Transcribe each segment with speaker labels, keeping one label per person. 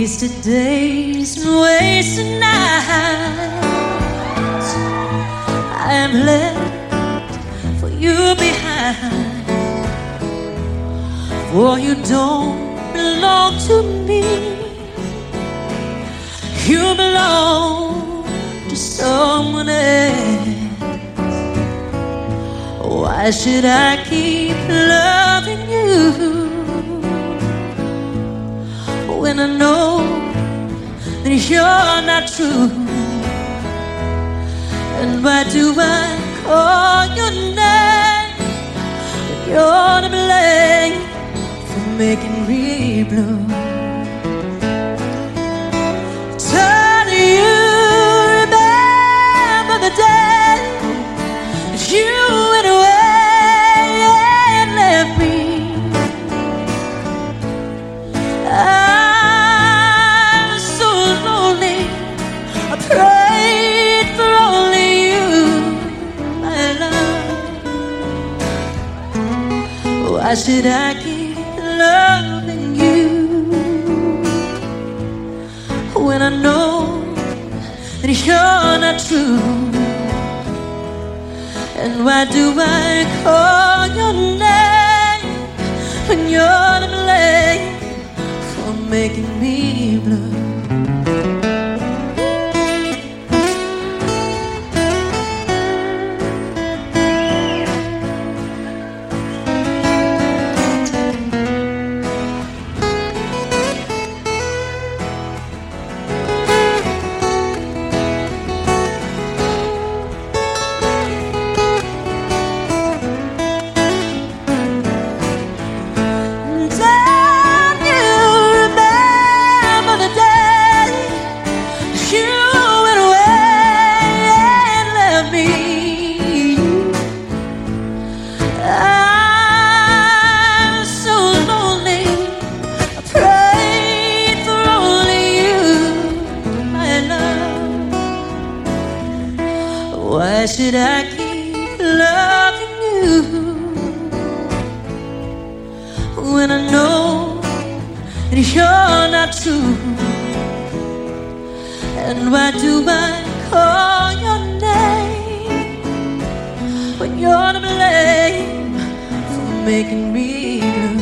Speaker 1: Wasted days and wasted nights, I am left for you behind. For you don't belong to me, you belong to someone else. Why should I keep loving you when I know that you're not true? And why do I call your name when you're to blame for making me blue? Tell you remember the day that you went away and left me. I'm so lonely, I prayed for only you, my love. Why should I keep loving you when I know that you're not true? And why do I call your name when you're to blame for making me blue? Why should I keep loving you when I know that you're not true? And why do I call your name when you're to blame for making me blue?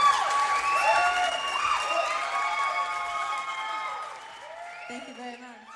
Speaker 1: Thank you very much.